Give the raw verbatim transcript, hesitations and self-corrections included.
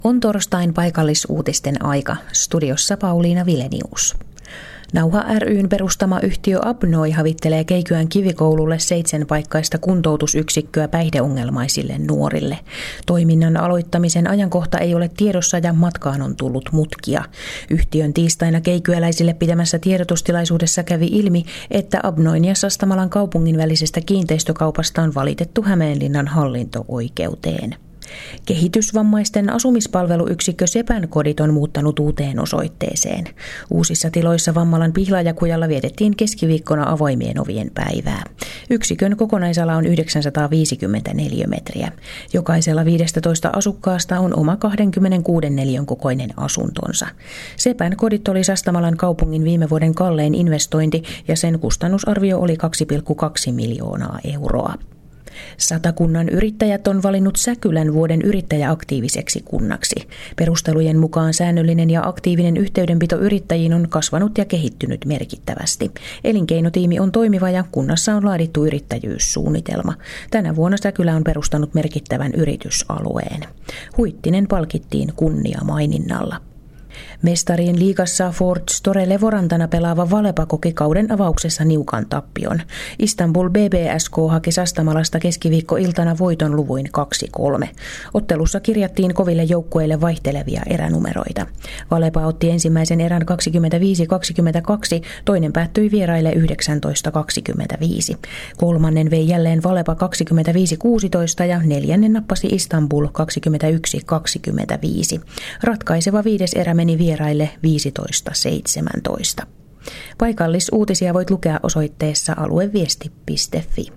On torstain paikallisuutisten aika. Studiossa Pauliina Vilenius. Nauha ry:n perustama yhtiö Abnoi havittelee Keikyän kivikoululle seitsemänpaikkaista kuntoutusyksikköä päihdeongelmaisille nuorille. Toiminnan aloittamisen ajankohta ei ole tiedossa ja matkaan on tullut mutkia. Yhtiön tiistaina keikyäläisille pitämässä tiedotustilaisuudessa kävi ilmi, että Abnoin ja Sastamalan kaupungin välisestä kiinteistökaupasta on valitettu Hämeenlinnan hallinto-oikeuteen. Kehitysvammaisten asumispalveluyksikkö Sepän kodit on muuttanut uuteen osoitteeseen. Uusissa tiloissa Vammalan Pihlaajakujalla vietettiin keskiviikkona avoimien ovien päivää. Yksikön kokonaisala on yhdeksänsataaviisikymmentä neliömetriä. Jokaisella viisitoista asukkaasta on oma kaksikymmentäkuusi neliön kokoinen asuntonsa. Sepän kodit oli Sastamalan kaupungin viime vuoden kallein investointi ja sen kustannusarvio oli kaksi pilkku kaksi miljoonaa euroa. Satakunnan yrittäjät on valinnut Säkylän vuoden yrittäjäaktiiviseksi kunnaksi. Perustelujen mukaan säännöllinen ja aktiivinen yhteydenpito yrittäjiin on kasvanut ja kehittynyt merkittävästi. Elinkeinotiimi on toimiva ja kunnassa on laadittu yrittäjyyssuunnitelma. Tänä vuonna Säkylä on perustanut merkittävän yritysalueen. Huittinen palkittiin kunniamaininnalla. Mestarien liigassa Ford Store Levorantana pelaava Valepa koki kauden avauksessa niukan tappion. Istanbul B B S K haki Sastamalasta keskiviikkoiltana voiton luvuin kaksi kolme. Ottelussa kirjattiin koville joukkueille vaihtelevia eränumeroita. Valepa otti ensimmäisen erän kaksikymmentäviisi kaksikymmentäkaksi, toinen päättyi vieraille yhdeksäntoista kaksikymmentäviisi. Kolmannen vei jälleen Valepa kaksikymmentäviisi kuusitoista ja neljännen nappasi Istanbul kaksikymmentäyksi kaksikymmentäviisi. Ratkaiseva viides erä meni vieraille viisitoista seitsemäntoista. Paikallisuutisia voit lukea osoitteessa alueviesti piste fi.